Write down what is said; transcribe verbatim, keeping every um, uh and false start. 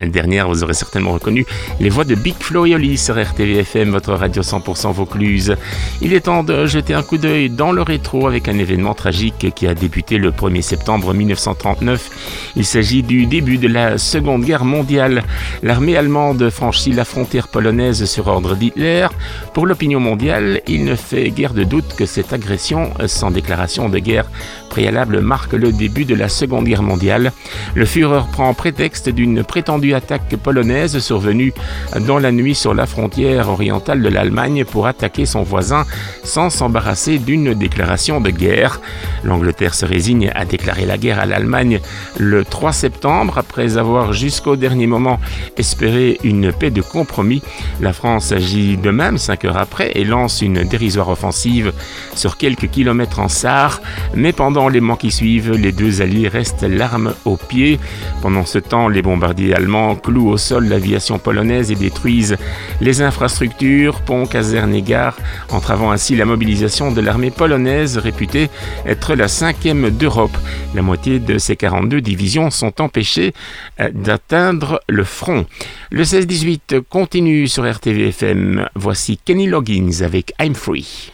dernière, vous aurez certainement reconnu les voix de Big Flo et Oli sur R T V F M, votre radio cent pour cent Vaucluse. Il est temps de jeter un coup d'œil dans le rétro avec un événement tragique qui a débuté le premier septembre mille neuf cent trente-neuf. Il s'agit du début de la Seconde Guerre mondiale. L'armée allemande franchit la frontière polonaise sur ordre d'Hitler. Pour l'opinion mondiale, il ne fait guère de doute que cette agression, sans déclaration de guerre préalable, marque le début de la Seconde Guerre mondiale. Le Führer prend prétexte d'une prétendue attaque polonaise survenue dans la nuit sur la frontière orientale de l'Allemagne pour attaquer son voisin sans s'embarrasser d'une déclaration de guerre. L'Angleterre se résigne à déclarer la guerre à l'Allemagne le trois septembre après avoir jusqu'au dernier moment espéré une paix de compromis. La France agit de même cinq heures après et lance une dérisoire offensive sur quelques kilomètres en Sarre, mais pendant les mois qui suivent, les deux alliés restent l'arme au pied. Pendant ce temps, les bombardiers allemands clouent au sol l'aviation polonaise et détruisent les infrastructures, ponts, casernes et gares, entravant ainsi la mobilisation de l'armée polonaise, réputée être la cinquième d'Europe. La moitié de ces quarante-deux divisions sont empêchées d'atteindre le front. Le seize dix-huit continue sur R T V F M. Voici Kenny Loggins avec I'm Free.